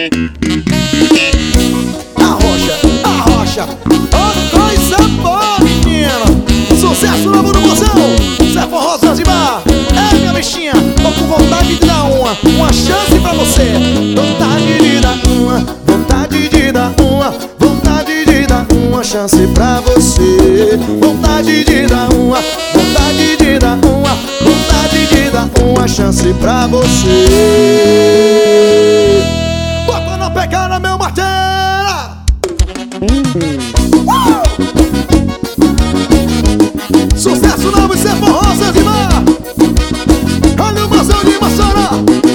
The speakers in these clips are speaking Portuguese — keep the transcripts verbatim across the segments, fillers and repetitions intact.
Arrocha, arrocha, oh, coisa boa, menina. Sucesso novo no mozão, Zé Forró Zanzibar. É, minha bichinha, tô com vontade de dar uma Uma chance pra você. Vontade de dar uma, vontade de dar uma, vontade de dar uma chance pra você. Vontade de dar uma, vontade de dar uma, vontade de dar uma chance pra você. Bota na pegada, meu martelo. uh! Sucesso novo, Zé Forró Zanzibar. Olha o mozão de Mossoró.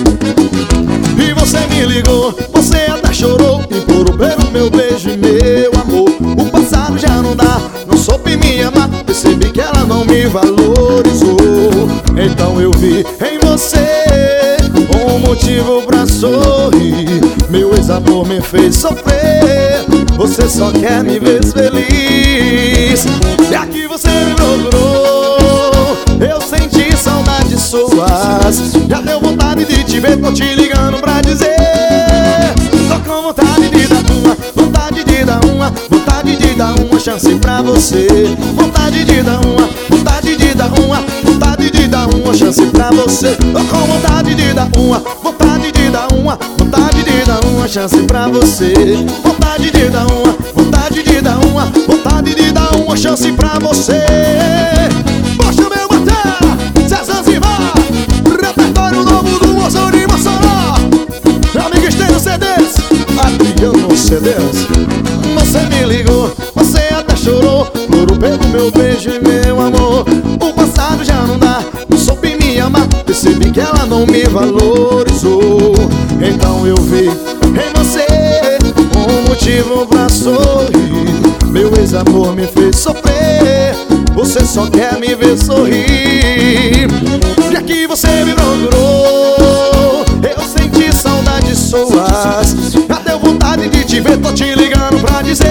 E você me ligou, você até chorou, implorou pelo meu beijo e meu amor. O passado já não dá, não soube me amar, percebi que ela não me valorizou. Então eu vi em você um motivo pra sorrir. Meu ex-amor me fez sofrer, você só quer me ver feliz. E aqui você me procurou, eu senti saudades suas. Já deu vontade de te ver, tô te ligando pra dizer. Tô com vontade de dar uma, vontade de dar uma, vontade de dar uma chance pra você. Vontade de dar uma, vontade de dar uma, vontade de dar uma chance pra você. Tô com vontade de dar uma, vontade de dar uma, vontade de dar uma chance pra você. Vontade de dar uma, vontade de dar uma, vontade de dar uma chance pra você. Poxa, meu maté, Zé Zanzibar, repertório novo do mozão de Mossoró. Meu amigo Estênio C Ds, Adriano C Ds. Você me ligou, você até chorou, plorou pelo meu beijo e meu amor. O passado já não dá, não soube me amar, percebi que ela não me valorizou. Então eu vi em você um motivo pra sorrir. Meu ex-amor me fez sofrer, você só quer me ver sorrir. E aqui você me procurou, eu senti saudades suas. Já deu vontade de te ver, tô te ligando pra dizer.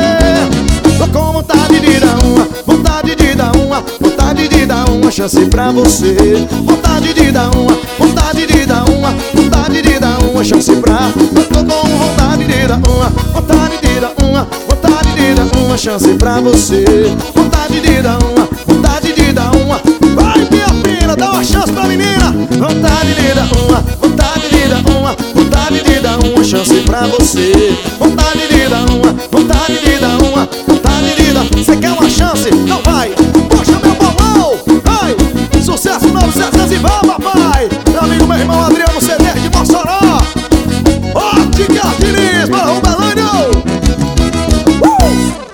Tô com vontade de dar uma, vontade de dar uma, vontade de dar uma chance pra você. Vontade de dar uma, vontade de dar uma, vontade de dar uma chance pra. Eu tô com vontade de dar uma, vontade de dar uma, vontade de dar uma chance pra você. Vontade de dar uma, vontade de dar uma. Vai, minha filha, dá uma chance pra menina. Vontade de dar uma, vontade de dar uma, vontade de dar uma chance pra você. Vontade de dar uma, vontade de dar uma, vontade de dar. Você quer uma chance? Não vai. Poxa, meu bolão. Ai, sucesso novo, Zé Zanzibar, papai. Meu amigo, meu irmão Adriano C Ds de Mossoró.